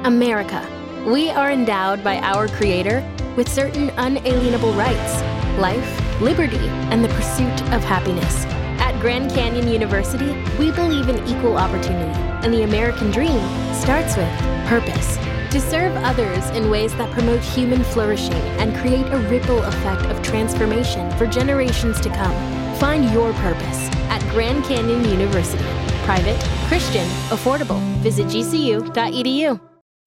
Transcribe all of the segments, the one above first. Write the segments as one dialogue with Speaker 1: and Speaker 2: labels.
Speaker 1: America. We are endowed by our Creator with certain unalienable rights: life, liberty, and the pursuit of happiness. At Grand Canyon University, we believe in equal opportunity, and the American dream starts with purpose. To serve others in ways that promote human flourishing and create a ripple effect of transformation for generations to come. Find your purpose at Grand Canyon University. Private, Christian, affordable. Visit gcu.edu.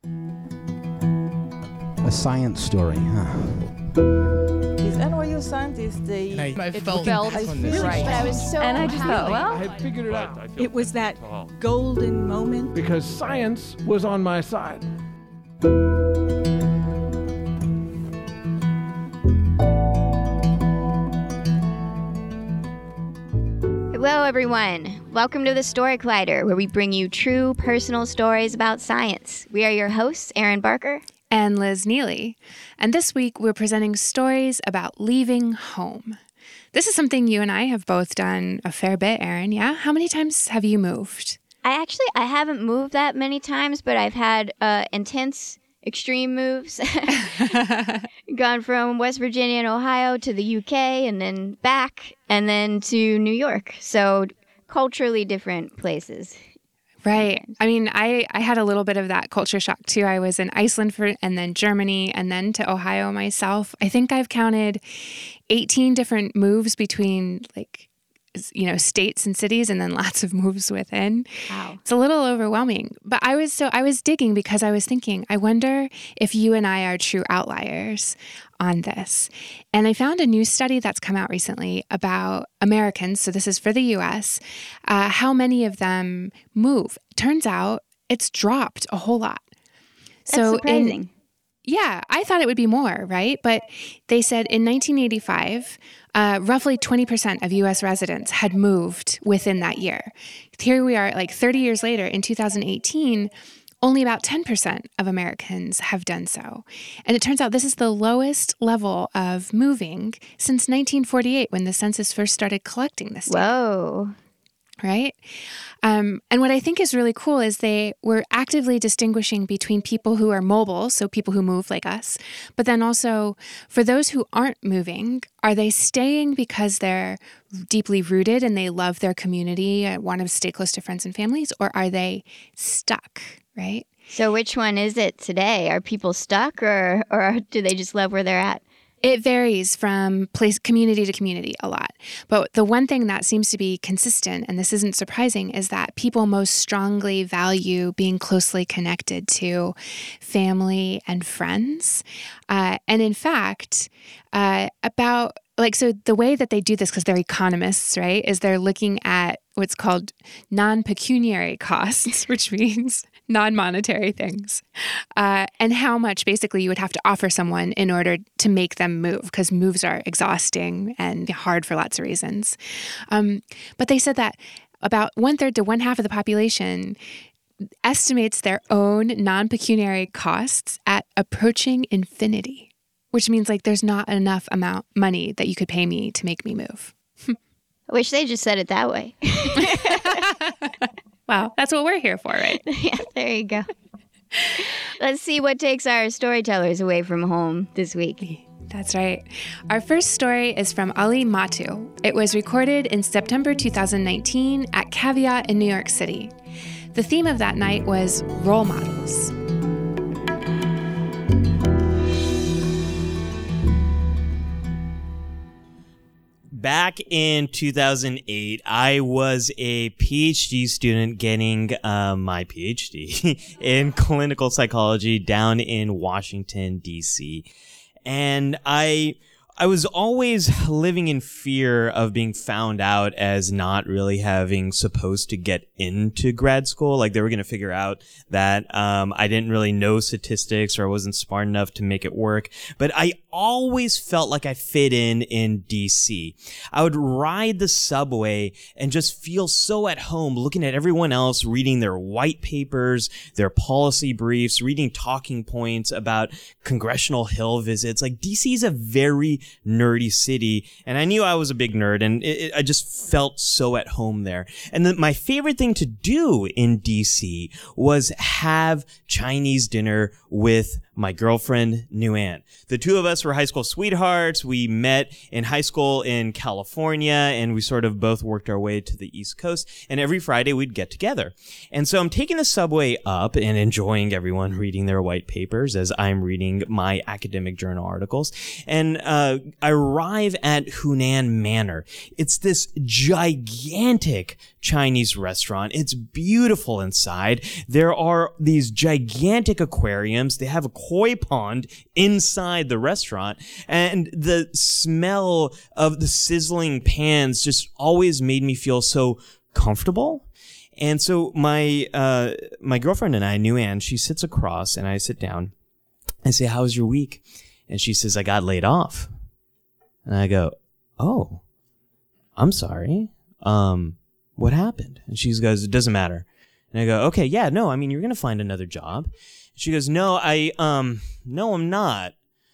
Speaker 2: A science story, huh?
Speaker 3: These NYU scientists,
Speaker 4: I felt
Speaker 3: right.
Speaker 5: But I was so
Speaker 3: And I just thought, well,
Speaker 4: I had figured it out.
Speaker 6: It was that golden moment.
Speaker 4: Because science was on my side.
Speaker 5: Hello, everyone. Welcome to the Story Collider, where we bring you true personal stories about science. We are your hosts, Erin Barker
Speaker 7: and Liz Neely. And this week, we're presenting stories about leaving home. This is something you and I have both done a fair bit, Erin, yeah? How many times have you moved?
Speaker 5: I haven't moved that many times, but I've had intense, extreme moves. Gone from West Virginia and Ohio to the UK and then back and then to New York. So culturally different places.
Speaker 7: Right. I mean, I had a little bit of that culture shock too. I was in Iceland and then Germany and then to Ohio myself. I think I've counted 18 different moves between states and cities, and then lots of moves within.
Speaker 5: Wow.
Speaker 7: It's a little overwhelming. But I was digging because I was thinking, I wonder if you and I are true outliers on this. And I found a new study that's come out recently about Americans, so this is for the U.S., how many of them move. Turns out it's dropped a whole lot.
Speaker 5: That's surprising.
Speaker 7: Yeah, I thought it would be more, right? But they said in 1985, roughly 20% of U.S. residents had moved within that year. Here we are, 30 years later, in 2018, only about 10% of Americans have done so. And it turns out this is the lowest level of moving since 1948, when the census first started collecting this data.
Speaker 5: Whoa.
Speaker 7: Right? And what I think is really cool is they were actively distinguishing between people who are mobile, so people who move like us, but then also for those who aren't moving, are they staying because they're deeply rooted and they love their community and want to stay close to friends and families, or are they stuck, right?
Speaker 5: So which one is it today? Are people stuck or do they just love where they're at?
Speaker 7: It varies from community to community a lot. But the one thing that seems to be consistent, and this isn't surprising, is that people most strongly value being closely connected to family and friends. And in fact, so the way that they do this, because they're economists, right, is they're looking at what's called non-pecuniary costs, which means non-monetary things, and how much basically you would have to offer someone in order to make them move, because moves are exhausting and hard for lots of reasons. But they said that about 1/3 to 1/2 of the population estimates their own non-pecuniary costs at approaching infinity, which means there's not enough money that you could pay me to make me move.
Speaker 5: I wish they just said it that way.
Speaker 7: Wow, that's what we're here for, right?
Speaker 5: Yeah, there you go. Let's see what takes our storytellers away from home this week.
Speaker 7: That's right. Our first story is from Ali Matu. It was recorded in September 2019 at Caveat in New York City. The theme of that night was role models.
Speaker 8: Back in 2008, I was a PhD student getting my PhD in clinical psychology down in Washington, D.C. And I was always living in fear of being found out as not really having supposed to get into grad school. They were going to figure out that I didn't really know statistics or I wasn't smart enough to make it work. But I always felt like I fit in DC. I would ride the subway and just feel so at home looking at everyone else reading their white papers, their policy briefs, reading talking points about Congressional Hill visits. DC is a very nerdy city. And I knew I was a big nerd, and I just felt so at home there. And my favorite thing to do in DC was have Chinese dinner with my girlfriend, Nguyen. The two of us were high school sweethearts. We met in high school in California, and we sort of both worked our way to the East Coast. And every Friday we'd get together. And so I'm taking the subway up and enjoying everyone reading their white papers as I'm reading my academic journal articles. And I arrive at Hunan Manor. It's this gigantic Chinese restaurant. It's beautiful inside. There are these gigantic aquariums. They have a koi pond inside the restaurant, and the smell of the sizzling pans just always made me feel so comfortable. And so my girlfriend and I, Nguyen, she sits across, and I sit down. I say, "How was your week?" And she says, "I got laid off." And I go, "Oh, I'm sorry. What happened?" And she goes, "It doesn't matter." And I go, "Okay, yeah, no, I mean, you're going to find another job." She goes, "No, no, I'm not.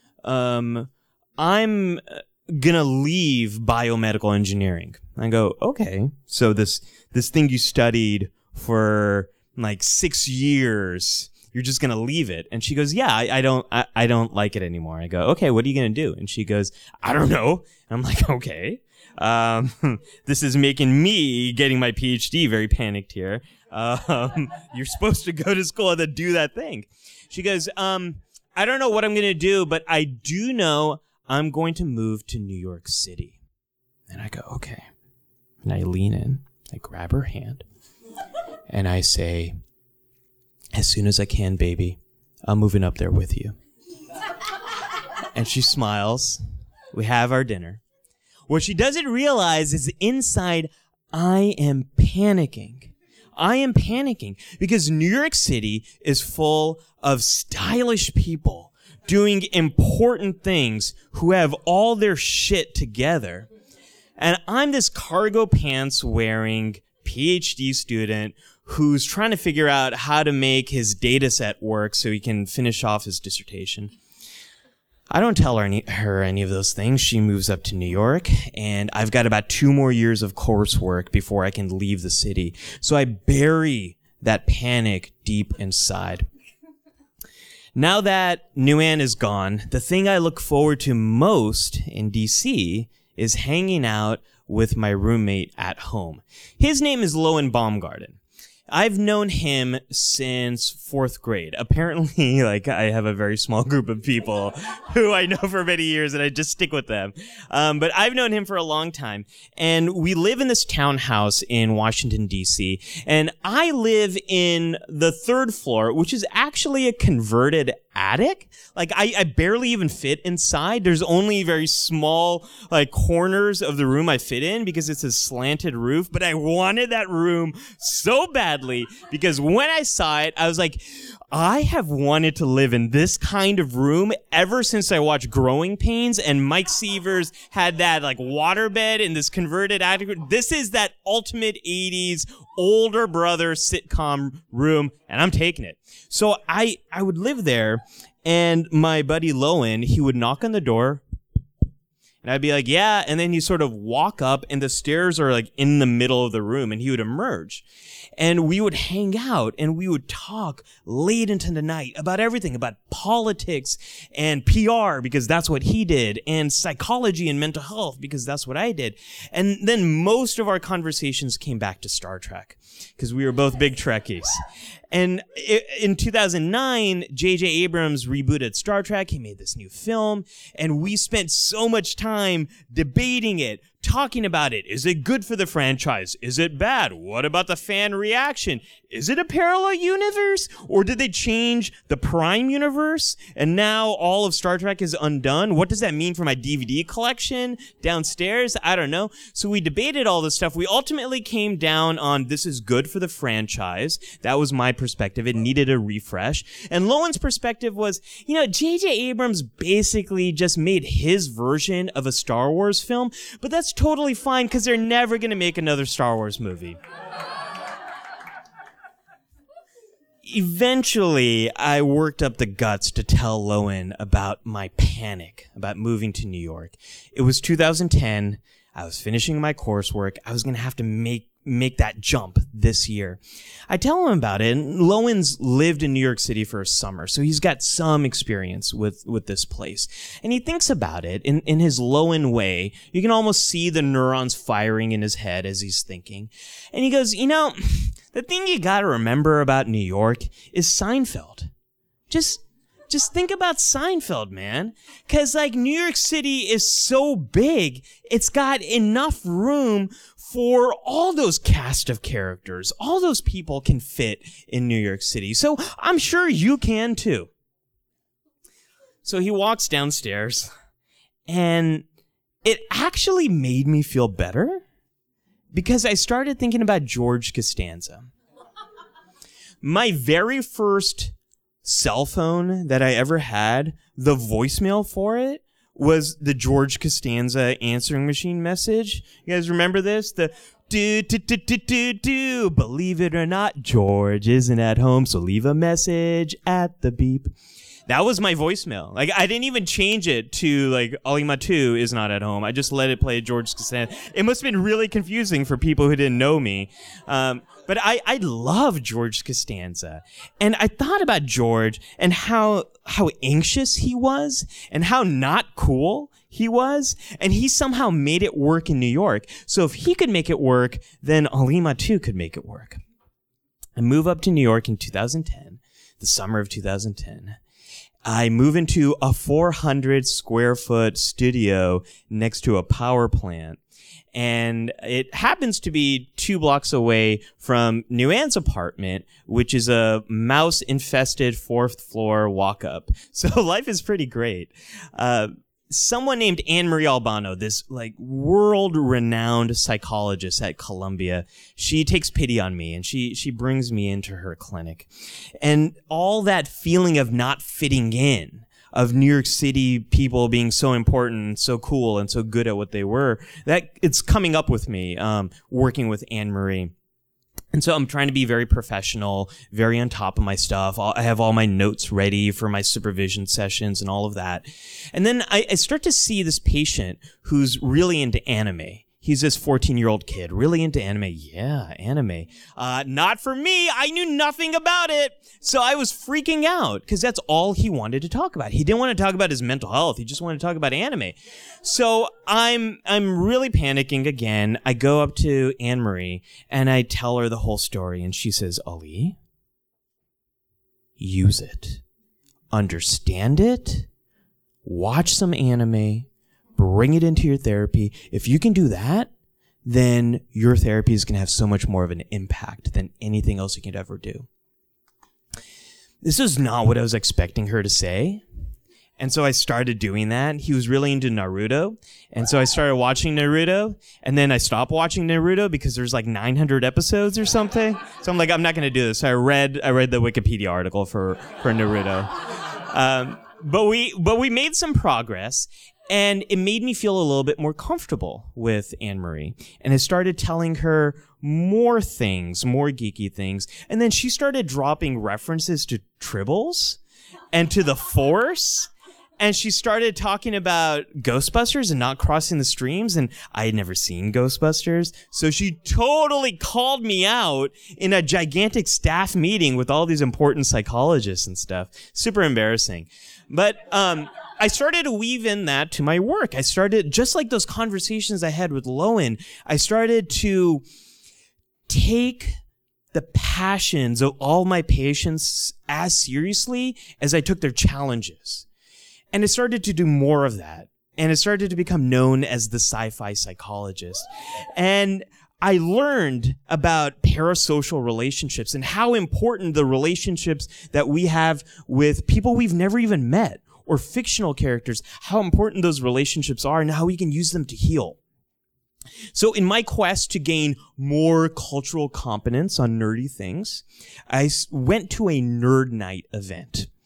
Speaker 8: I'm going to leave biomedical engineering." I go, "Okay, so this thing you studied for like 6 years, you're just going to leave it?" And she goes, "Yeah, I don't like it anymore." I go, "Okay, what are you going to do?" And she goes, "I don't know." And I'm like, "Okay. This is making me getting my PhD very panicked here. You're supposed to go to school and then do that thing." She goes, "I don't know what I'm going to do, but I do know I'm going to move to New York City." And I go, "Okay." And I lean in, I grab her hand, and I say, "As soon as I can, baby, I'm moving up there with you." And she smiles. We have our dinner. What she doesn't realize is inside, I am panicking. I am panicking because New York City is full of stylish people doing important things who have all their shit together. And I'm this cargo pants wearing PhD student who's trying to figure out how to make his data set work so he can finish off his dissertation. I don't tell her any of those things. She moves up to New York, and I've got about 2 more years of coursework before I can leave the city. So I bury that panic deep inside. Now that Nguyen is gone, the thing I look forward to most in DC is hanging out with my roommate at home. His name is Lowen Baumgarten. I've known him since 4th grade. Apparently, I have a very small group of people who I know for many years, and I just stick with them. But I've known him for a long time. And we live in this townhouse in Washington, D.C. And I live in the 3rd floor, which is actually a converted attic. I barely even fit inside. There's only very small, corners of the room I fit in because it's a slanted roof. But I wanted that room so badly because when I saw it, I was like, I have wanted to live in this kind of room ever since I watched Growing Pains and Mike Sievers had that waterbed in this converted attic. This is that ultimate 80s older brother sitcom room, and I'm taking it. So I would live there, and my buddy Lowen, he would knock on the door, and I'd be like, "Yeah," and then you sort of walk up, and the stairs are in the middle of the room, and he would emerge. And we would hang out, and we would talk late into the night about everything, about politics and PR, because that's what he did, and psychology and mental health, because that's what I did. And then most of our conversations came back to Star Trek, because we were both big Trekkies. And in 2009, J.J. Abrams rebooted Star Trek. He made this new film, and we spent so much time debating it, talking about it. Is it good for the franchise? Is it bad? What about the fan reaction? Is it a parallel universe? Or did they change the Prime universe? And now all of Star Trek is undone? What does that mean for my DVD collection downstairs? I don't know. So we debated all this stuff. We ultimately came down on this is good for the franchise. That was my perspective. It needed a refresh. And Lowen's perspective was, J.J. Abrams basically just made his version of a Star Wars film, but that's totally fine because they're never going to make another Star Wars movie. eventually, I worked up the guts to tell Lowen about my panic about moving to New York. It was 2010. I was finishing my coursework. I was going to have to make that jump this year. I tell him about it, and Lowen's lived in New York City for a summer, so he's got some experience with this place. And he thinks about it in his Lowen way. You can almost see the neurons firing in his head as he's thinking. And he goes, the thing you gotta remember about New York is Seinfeld. Just think about Seinfeld, man. Cause New York City is so big, it's got enough room for all those cast of characters. All those people can fit in New York City. So I'm sure you can too. So he walks downstairs, and it actually made me feel better because I started thinking about George Costanza. My very first cell phone that I ever had, the voicemail for it was the George Costanza answering machine message. You guys remember this? The do, believe it or not, George isn't at home, so leave a message at the beep. That was my voicemail. I didn't even change it to Ali Matu is not at home. I just let it play George Costanza. It must have been really confusing for people who didn't know me. But I love George Costanza. And I thought about George and how anxious he was and how not cool he was. And he somehow made it work in New York. So if he could make it work, then Ali Matu could make it work. I move up to New York in 2010, the summer of 2010. I move into a 400 square foot studio next to a power plant. And it happens to be 2 blocks away from Nguyen's apartment, which is a mouse-infested 4th floor walk-up. So life is pretty great. Someone named Anne-Marie Albano, this world-renowned psychologist at Columbia, she takes pity on me and she brings me into her clinic. And all that feeling of not fitting in, of New York City people being so important and so cool and so good at what they were, that it's coming up with me, working with Anne-Marie. And so I'm trying to be very professional, very on top of my stuff. I have all my notes ready for my supervision sessions and all of that. And then I start to see this patient who's really into anime. He's this 14-year-old kid, really into anime. Yeah, anime. Not for me. I knew nothing about it. So I was freaking out because that's all he wanted to talk about. He didn't want to talk about his mental health. He just wanted to talk about anime. So I'm really panicking again. I go up to Anne-Marie and I tell her the whole story. And she says, Ali, use it. Understand it. Watch some anime. Bring it into your therapy. If you can do that, then your therapy is going to have so much more of an impact than anything else you could ever do. This is not what I was expecting her to say. And so I started doing that. He was really into Naruto. And so I started watching Naruto. And then I stopped watching Naruto because there's 900 episodes or something. So I'm I'm not going to do this. So I read the Wikipedia article for Naruto. But we made some progress. And it made me feel a little bit more comfortable with Anne-Marie. And I started telling her more things, more geeky things. And then she started dropping references to Tribbles and to the Force. And she started talking about Ghostbusters and not crossing the streams. And I had never seen Ghostbusters. So she totally called me out in a gigantic staff meeting with all these important psychologists and stuff. Super embarrassing. But, I started to weave in that to my work. I started, just like those conversations I had with Lowen, I started to take the passions of all my patients as seriously as I took their challenges. And I started to do more of that. And it started to become known as the sci-fi psychologist. And I learned about parasocial relationships and how important the relationships that we have with people we've never even met, or fictional characters, how important those relationships are and how we can use them to heal. So in my quest to gain more cultural competence on nerdy things, I went to a nerd night event.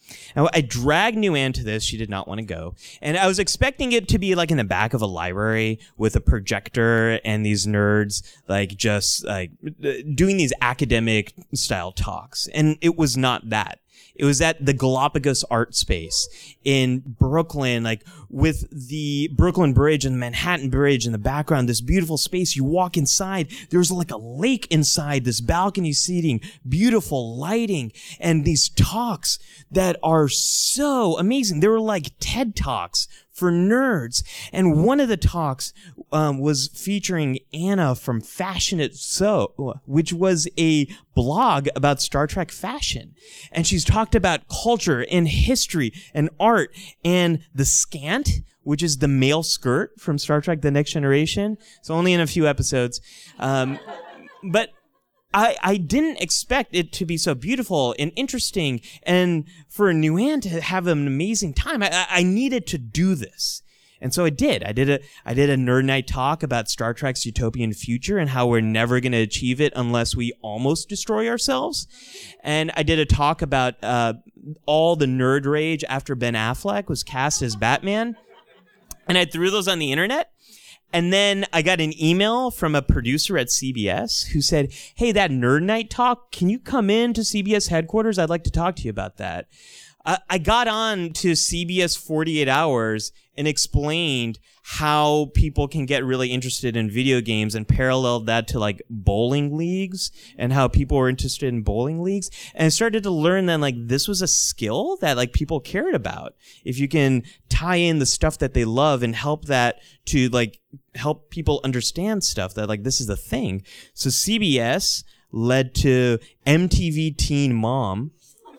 Speaker 8: Now, I dragged Nguyen to this. She did not want to go. And I was expecting it to be like in the back of a library with a projector and these nerds like just like doing these academic style talks. And it was not that. It was at the Galapagos Art Space in Brooklyn, like with the Brooklyn Bridge and the Manhattan Bridge in the background, this beautiful space. You walk inside, there's like a lake inside, this balcony seating, beautiful lighting, and these talks that are so amazing. They were like TED Talks for nerds. And one of the talks was featuring Anna from Fashionate So, which was a blog about Star Trek fashion. And she's talked about culture and history and art and the scant, which is the male skirt from Star Trek The Next Generation. It's only in a few episodes. But I didn't expect it to be so beautiful and interesting and for Nguyen to have an amazing time. I needed to do this. And so I did. I did a Nerd Night talk about Star Trek's utopian future and how we're never going to achieve it unless we almost destroy ourselves. And I did a talk about all the nerd rage after Ben Affleck was cast as Batman. And I threw those on the internet. And then I got an email from a producer at CBS who said, hey, that Nerd Night talk, can you come in to CBS headquarters? I'd like to talk to you about that. I got on to CBS 48 Hours and explained how people can get really interested in video games and paralleled that to like bowling leagues and how people were interested in bowling leagues. And I started to learn then like this was a skill that like people cared about. If you can tie in the stuff that they love and help that to like help people understand stuff that like this is the thing. So CBS led to MTV Teen Mom,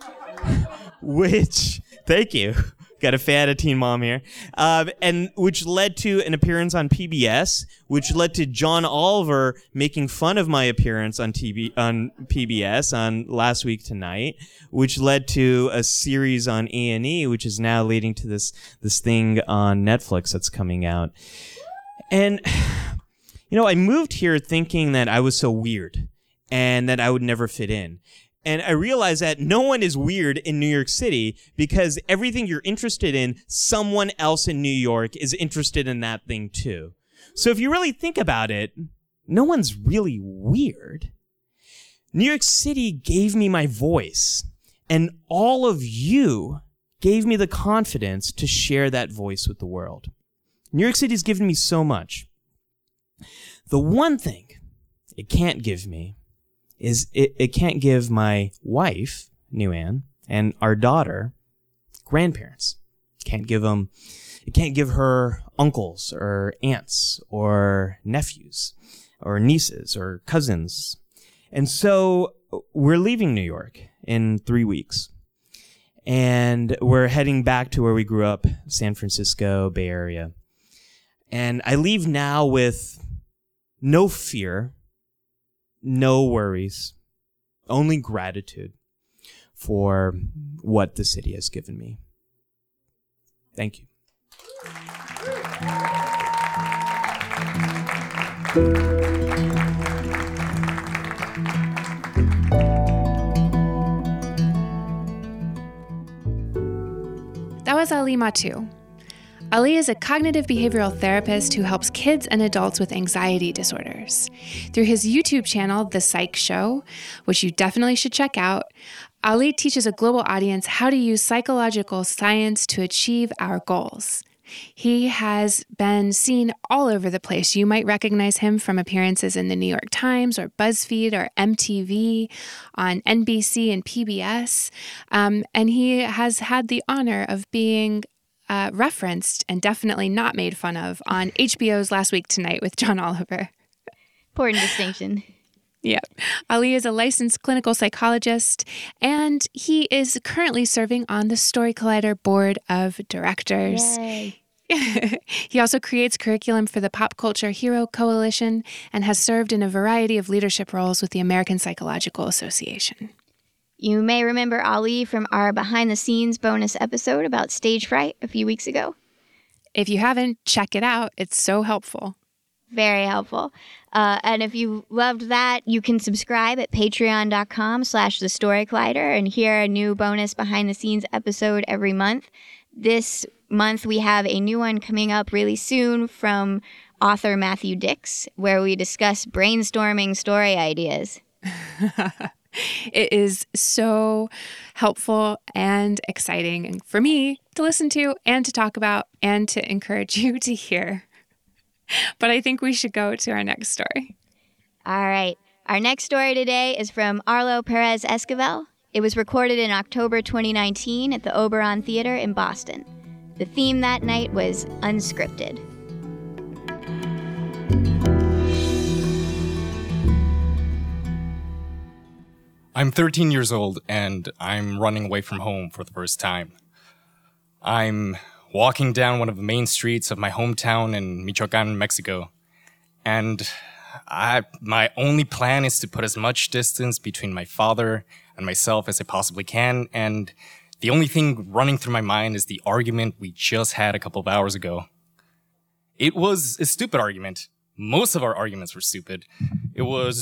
Speaker 8: which, thank you. Got a fan of Teen Mom here. And which led to an appearance on PBS, which led to John Oliver making fun of my appearance on PBS on Last Week Tonight, which led to a series on A&E, which is now leading to this thing on Netflix that's coming out. And, you know, I moved here thinking that I was so weird and that I would never fit in. And I realized that no one is weird in New York City because everything you're interested in, someone else in New York is interested in that thing too. So if you really think about it, no one's really weird. New York City gave me my voice, and all of you gave me the confidence to share that voice with the world. New York City's given me so much. The one thing it can't give me is it can't give my wife, Nguyen, and our daughter, grandparents. It can't give her uncles or aunts or nephews or nieces or cousins. And so we're leaving New York in 3 weeks. And we're heading back to where we grew up, San Francisco, Bay Area. And I leave now with no fear, no worries, only gratitude for what the city has given me. Thank you.
Speaker 7: That was Ali Matu. Ali is a cognitive behavioral therapist who helps kids and adults with anxiety disorders. Through his YouTube channel, The Psych Show, which you definitely should check out, Ali teaches a global audience how to use psychological science to achieve our goals. He has been seen all over the place. You might recognize him from appearances in the New York Times or BuzzFeed or MTV, on NBC and PBS. And he has had the honor of being referenced and definitely not made fun of on HBO's Last Week Tonight with John Oliver.
Speaker 5: Important distinction.
Speaker 7: Yeah. Ali is a licensed clinical psychologist, and he is currently serving on the Story Collider Board of Directors.
Speaker 5: Yay.
Speaker 7: He also creates curriculum for the Pop Culture Hero Coalition and has served in a variety of leadership roles with the American Psychological Association.
Speaker 5: You may remember Ali from our behind-the-scenes bonus episode about stage fright a few weeks ago.
Speaker 7: If you haven't, check it out. It's so helpful.
Speaker 5: Very helpful. And if you loved that, you can subscribe at patreon.com/thestorycollider and hear a new bonus behind the scenes episode every month. This month we have a new one coming up really soon from author Matthew Dix, where we discuss brainstorming story ideas.
Speaker 7: It is so helpful and exciting and for me to listen to and to talk about and to encourage you to hear. But I think we should go to our next story.
Speaker 5: All right. Our next story today is from Arlo Perez Esquivel. It was recorded in October 2019 at the Oberon Theater in Boston. The theme that night was unscripted.
Speaker 9: I'm 13 years old and I'm running away from home for the first time. I'm walking down one of the main streets of my hometown in Michoacan, Mexico. And my only plan is to put as much distance between my father and myself as I possibly can. And the only thing running through my mind is the argument we just had a couple of hours ago. It was a stupid argument. Most of our arguments were stupid. It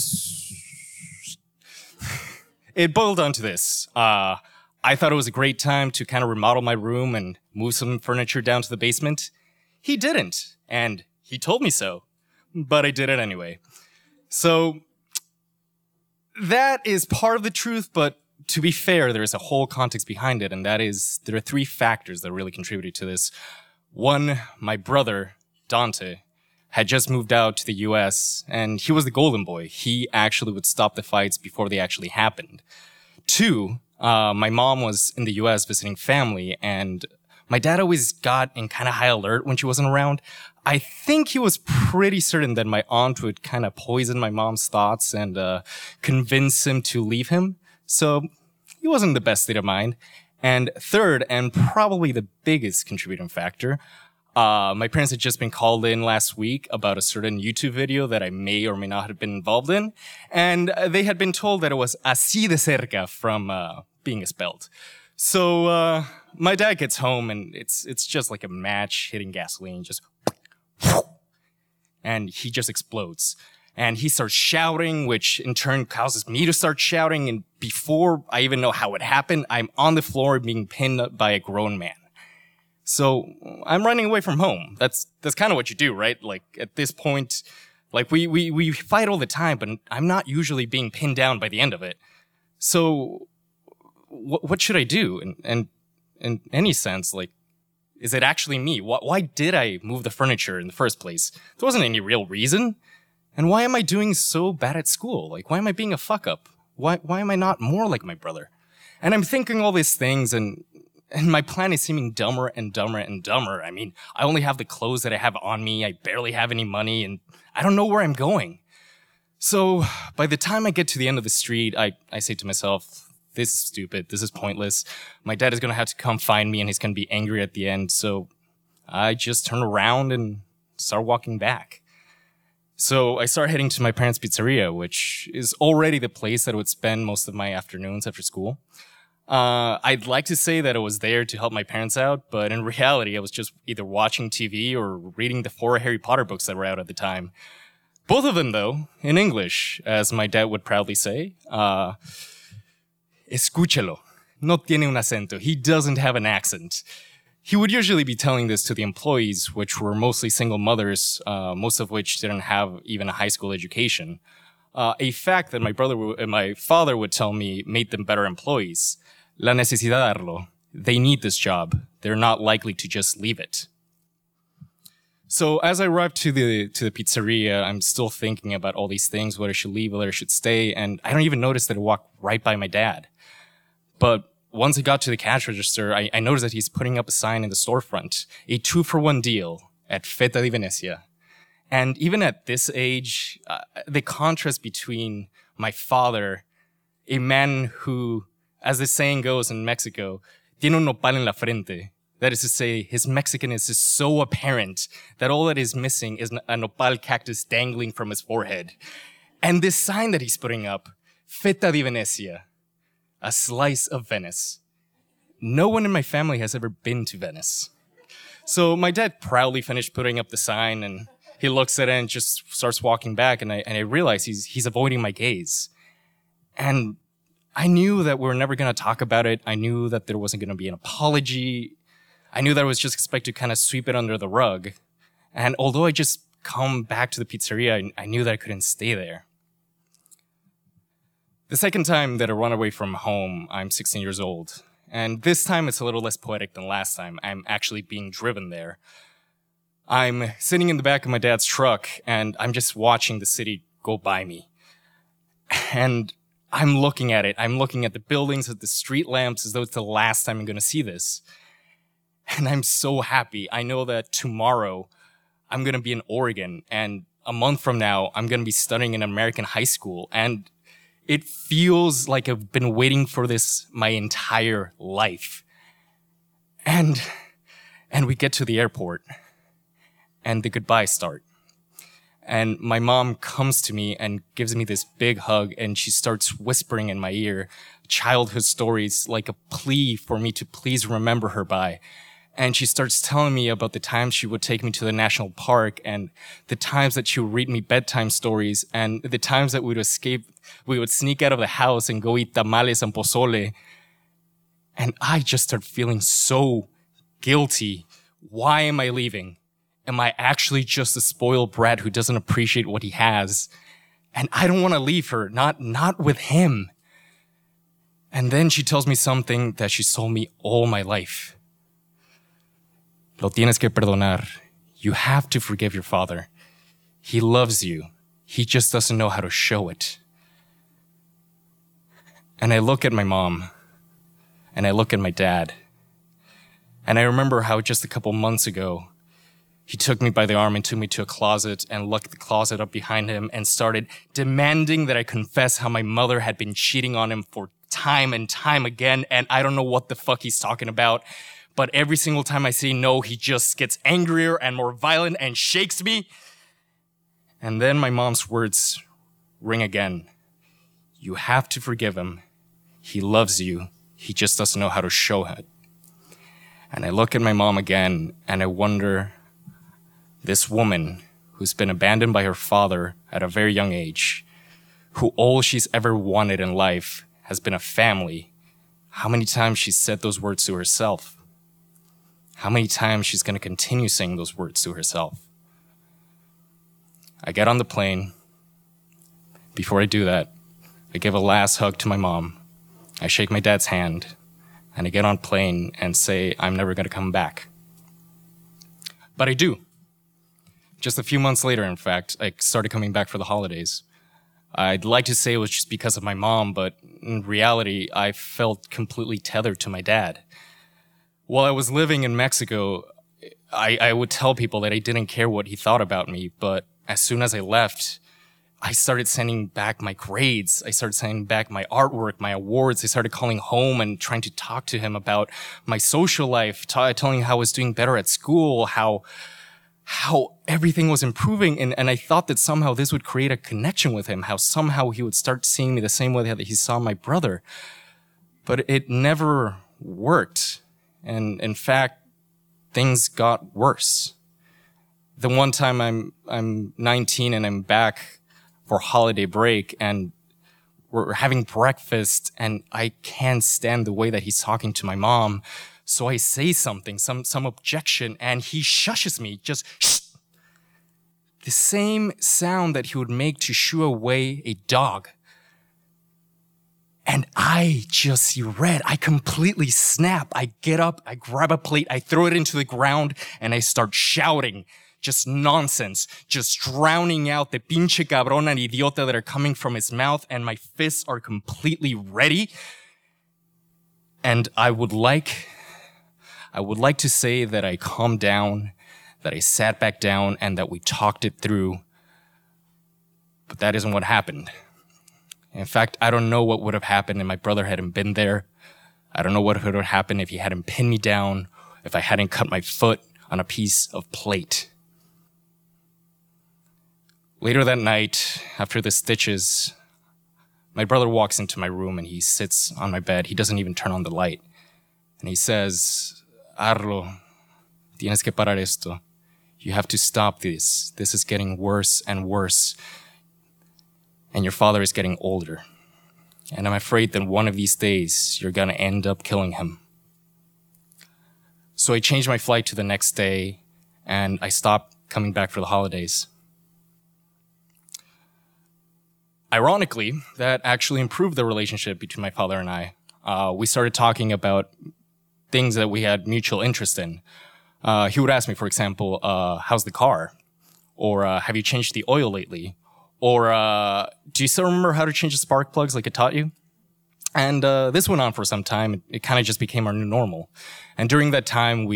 Speaker 9: boiled down to this. I thought it was a great time to kind of remodel my room and move some furniture down to the basement. He didn't, and he told me so, but I did it anyway. So that is part of the truth, but to be fair, there is a whole context behind it, and that is there are three factors that really contributed to this. One, my brother, Dante, had just moved out to the US, and he was the golden boy. He actually would stop the fights before they actually happened. Two, my mom was in the US visiting family, and my dad always got in kind of high alert when she wasn't around. I think he was pretty certain that my aunt would kind of poison my mom's thoughts and convince him to leave him. So he wasn't in the best state of mind. And third, and probably the biggest contributing factor, my parents had just been called in last week about a certain YouTube video that I may or may not have been involved in. And they had been told that it was así de cerca from being expelled. So my dad gets home and it's just like a match hitting gasoline, just and he just explodes. And he starts shouting, which in turn causes me to start shouting. And before I even know how it happened, I'm on the floor being pinned up by a grown man. So I'm running away from home. That's kind of what you do, right? Like at this point, like we fight all the time, but I'm not usually being pinned down by the end of it. So what should I do? And in any sense, like, is it actually me? Why did I move the furniture in the first place? There wasn't any real reason. And why am I doing so bad at school? Like, why am I being a fuck up? Why am I not more like my brother? And I'm thinking all these things and my plan is seeming dumber and dumber and dumber. I mean, I only have the clothes that I have on me. I barely have any money and I don't know where I'm going. So by the time I get to the end of the street, I say to myself, this is stupid. This is pointless. My dad is going to have to come find me and he's going to be angry at the end. So I just turn around and start walking back. So I start heading to my parents' pizzeria, which is already the place that I would spend most of my afternoons after school. I'd like to say that I was there to help my parents out, but in reality, I was just either watching TV or reading the 4 Harry Potter books that were out at the time. Both of them, though, in English, as my dad would proudly say. Escúchalo. No tiene un acento. He doesn't have an accent. He would usually be telling this to the employees, which were mostly single mothers, most of which didn't have even a high school education. A fact that my father would tell me made them better employees. La necesidad darlo. They need this job. They're not likely to just leave it. So as I arrived to the pizzeria, I'm still thinking about all these things, whether I should leave, whether I should stay, and I don't even notice that I walked right by my dad. But once I got to the cash register, I noticed that he's putting up a sign in the storefront, a 2-for-1 deal at Feta di Venecia. And even at this age, the contrast between my father, a man who, as the saying goes in Mexico, tiene un nopal en la frente. That is to say, his Mexicanness is so apparent that all that is missing is a nopal cactus dangling from his forehead. And this sign that he's putting up, Feta di Venecia, a slice of Venice. No one in my family has ever been to Venice. So my dad proudly finished putting up the sign, and he looks at it and just starts walking back. And I realize he's avoiding my gaze. And I knew that we were never going to talk about it. I knew that there wasn't going to be an apology. I knew that I was just expected to kind of sweep it under the rug. And although I just come back to the pizzeria, I knew that I couldn't stay there. The second time that I run away from home, I'm 16 years old. And this time it's a little less poetic than last time. I'm actually being driven there. I'm sitting in the back of my dad's truck and I'm just watching the city go by me. And I'm looking at it. I'm looking at the buildings, at the street lamps, as though it's the last time I'm going to see this. And I'm so happy. I know that tomorrow I'm going to be in Oregon, and a month from now I'm going to be studying in American high school. And it feels like I've been waiting for this my entire life. And we get to the airport, and the goodbyes start. And my mom comes to me and gives me this big hug, and she starts whispering in my ear childhood stories like a plea for me to please remember her by. And she starts telling me about the times she would take me to the national park, and the times that she would read me bedtime stories, and the times that we would sneak out of the house and go eat tamales and pozole. And I just start feeling so guilty. Why am I leaving? Am I actually just a spoiled brat who doesn't appreciate what he has? And I don't want to leave her, not with him. And then she tells me something that she's told me all my life. Lo tienes que perdonar. You have to forgive your father. He loves you. He just doesn't know how to show it. And I look at my mom, and I look at my dad, and I remember how just a couple months ago, he took me by the arm and took me to a closet and locked the closet up behind him and started demanding that I confess how my mother had been cheating on him for time and time again. And I don't know what the fuck he's talking about. But every single time I say no, he just gets angrier and more violent and shakes me. And then my mom's words ring again. You have to forgive him. He loves you. He just doesn't know how to show it. And I look at my mom again and I wonder, this woman who's been abandoned by her father at a very young age, who all she's ever wanted in life has been a family, how many times she's said those words to herself? How many times she's going to continue saying those words to herself? I get on the plane. Before I do that, I give a last hug to my mom. I shake my dad's hand, and I get on plane and say, I'm never going to come back. But I do. Just a few months later, in fact, I started coming back for the holidays. I'd like to say it was just because of my mom, but in reality, I felt completely tethered to my dad. While I was living in Mexico, I would tell people that I didn't care what he thought about me, but as soon as I left, I started sending back my grades. I started sending back my artwork, my awards. I started calling home and trying to talk to him about my social life, telling him how I was doing better at school, how everything was improving. And I thought that somehow this would create a connection with him, how somehow he would start seeing me the same way that he saw my brother. But it never worked. And in fact, things got worse. The one time I'm 19 and I'm back for holiday break and we're having breakfast and I can't stand the way that he's talking to my mom. So I say something, some objection, and he shushes me, just shh. The same sound that he would make to shoo away a dog. And I just see red. I completely snap. I get up, I grab a plate, I throw it into the ground, and I start shouting. Just nonsense. Just drowning out the pinche cabrón and idiota that are coming from his mouth, and my fists are completely ready. And I would like to say that I calmed down, that I sat back down, and that we talked it through. But that isn't what happened. In fact, I don't know what would have happened if my brother hadn't been there. I don't know what would have happened if he hadn't pinned me down, if I hadn't cut my foot on a piece of plate. Later that night, after the stitches, my brother walks into my room and he sits on my bed. He doesn't even turn on the light. And he says, Arlo, tienes que parar esto. You have to stop this. This is getting worse and worse. And your father is getting older. And I'm afraid that one of these days, you're going to end up killing him. So I changed my flight to the next day, and I stopped coming back for the holidays. Ironically, that actually improved the relationship between my father and I. We started talking about things that we had mutual interest in. He would ask me, for example, how's the car? Or have you changed the oil lately? Or do you still remember how to change the spark plugs like I taught you? And this went on for some time. It kind of just became our new normal. And during that time,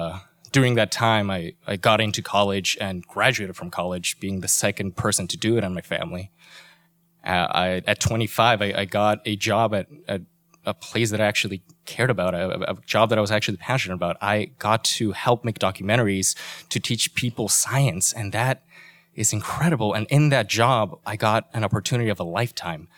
Speaker 9: I got into college and graduated from college, being the second person to do it in my family. At 25, I got a job at a place that I actually cared about, a job that I was actually passionate about. I got to help make documentaries to teach people science, and that is incredible. And in that job, I got an opportunity of a lifetime.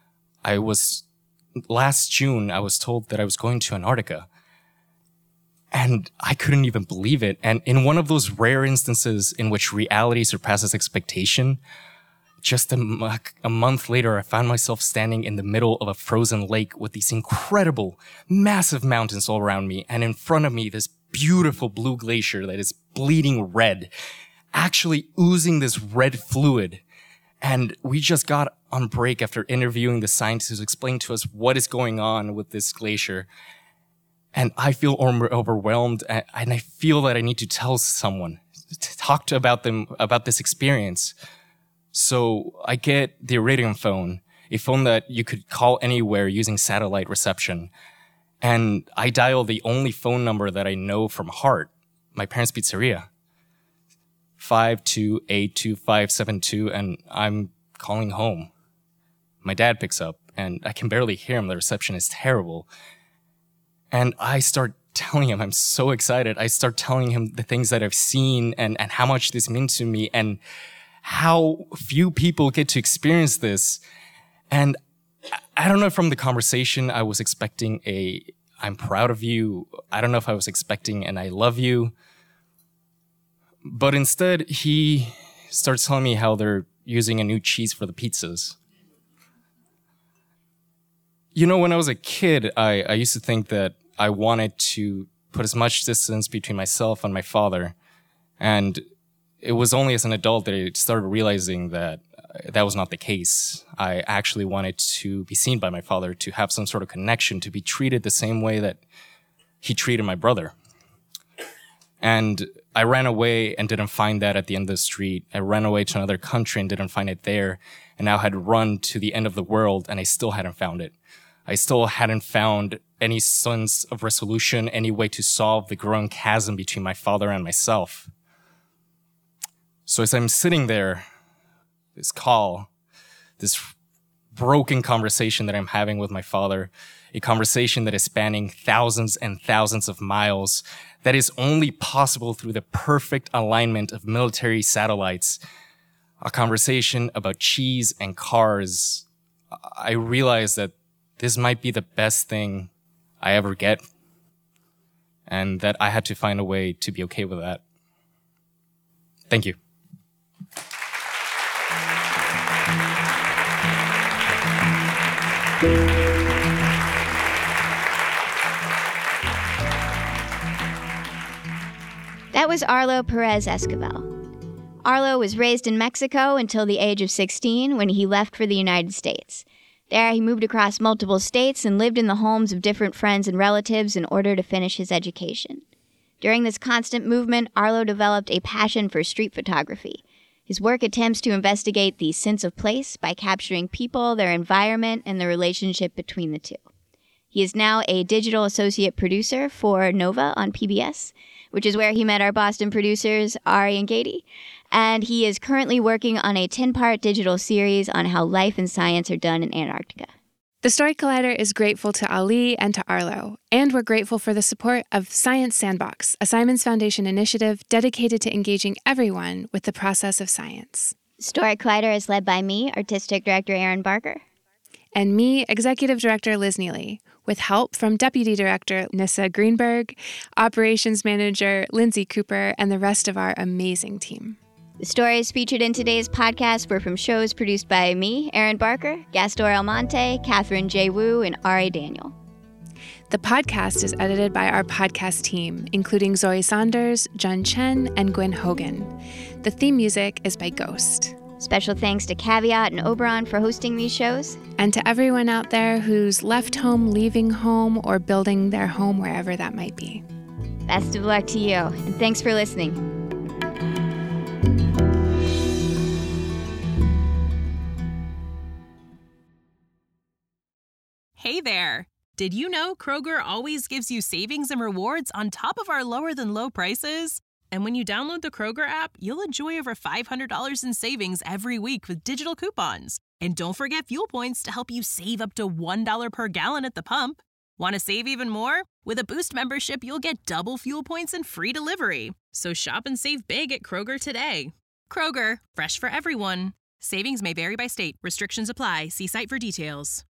Speaker 9: Last June, I was told that I was going to Antarctica. And I couldn't even believe it. And in one of those rare instances in which reality surpasses expectation, just a month later, I found myself standing in the middle of a frozen lake with these incredible, massive mountains all around me. And in front of me, this beautiful blue glacier that is bleeding red, actually oozing this red fluid. And we just got on break after interviewing the scientists who explained to us what is going on with this glacier. And I feel overwhelmed, and I feel that I need to tell someone, to talk about them about this experience. So I get the Iridium phone, a phone that you could call anywhere using satellite reception. And I dial the only phone number that I know from heart, my parents' pizzeria, 5282572, and I'm calling home. My dad picks up, and I can barely hear him. The reception is terrible. And I start telling him, I'm so excited. I start telling him the things that I've seen and how much this means to me and how few people get to experience this. And I don't know, from the conversation, I was expecting I'm proud of you. I don't know if I was expecting an I love you. But instead, he starts telling me how they're using a new cheese for the pizzas. You know, when I was a kid, I used to think that I wanted to put as much distance between myself and my father. And it was only as an adult that I started realizing that that was not the case. I actually wanted to be seen by my father, to have some sort of connection, to be treated the same way that he treated my brother. And I ran away and didn't find that at the end of the street. I ran away to another country and didn't find it there. And now had run to the end of the world and I still hadn't found it. I still hadn't found any sense of resolution, any way to solve the growing chasm between my father and myself. So as I'm sitting there, this broken conversation that I'm having with my father, a conversation that is spanning thousands and thousands of miles, that is only possible through the perfect alignment of military satellites, a conversation about cheese and cars, I realized that this might be the best thing I ever get, and that I had to find a way to be okay with that. Thank you.
Speaker 5: That was Arlo Perez Escobar. Arlo was raised in Mexico until the age of 16 when he left for the United States. There, he moved across multiple states and lived in the homes of different friends and relatives in order to finish his education. During this constant movement, Arlo developed a passion for street photography. His work attempts to investigate the sense of place by capturing people, their environment, and the relationship between the two. He is now a digital associate producer for Nova on PBS, which is where he met our Boston producers, Ari and Katie. And he is currently working on a 10-part digital series on how life and science are done in Antarctica.
Speaker 7: The Story Collider is grateful to Ali and to Arlo, and we're grateful for the support of Science Sandbox, a Simons Foundation initiative dedicated to engaging everyone with the process of science.
Speaker 5: Story Collider is led by me, Artistic Director Aaron Barker.
Speaker 7: And me, Executive Director Liz Neely. with help from Deputy Director Nissa Greenberg, Operations Manager Lindsay Cooper, and the rest of our amazing team.
Speaker 5: The stories featured in today's podcast were from shows produced by me, Erin Barker, Gastor Almonte, Catherine J. Wu, and R.A. Daniel.
Speaker 7: The podcast is edited by our podcast team, including Zoe Saunders, Jun Chen, and Gwen Hogan. The theme music is by Ghost.
Speaker 5: Special thanks to Caveat and Oberon for hosting these shows.
Speaker 7: And to everyone out there who's left home, leaving home, or building their home wherever that might be.
Speaker 5: Best of luck to you, and thanks for listening.
Speaker 10: Hey there! Did you know Kroger always gives you savings and rewards on top of our lower-than-low prices? And when you download the Kroger app, you'll enjoy over $500 in savings every week with digital coupons. And don't forget fuel points to help you save up to $1 per gallon at the pump. Want to save even more? With a Boost membership, you'll get double fuel points and free delivery. So shop and save big at Kroger today. Kroger, fresh for everyone. Savings may vary by state. Restrictions apply. See site for details.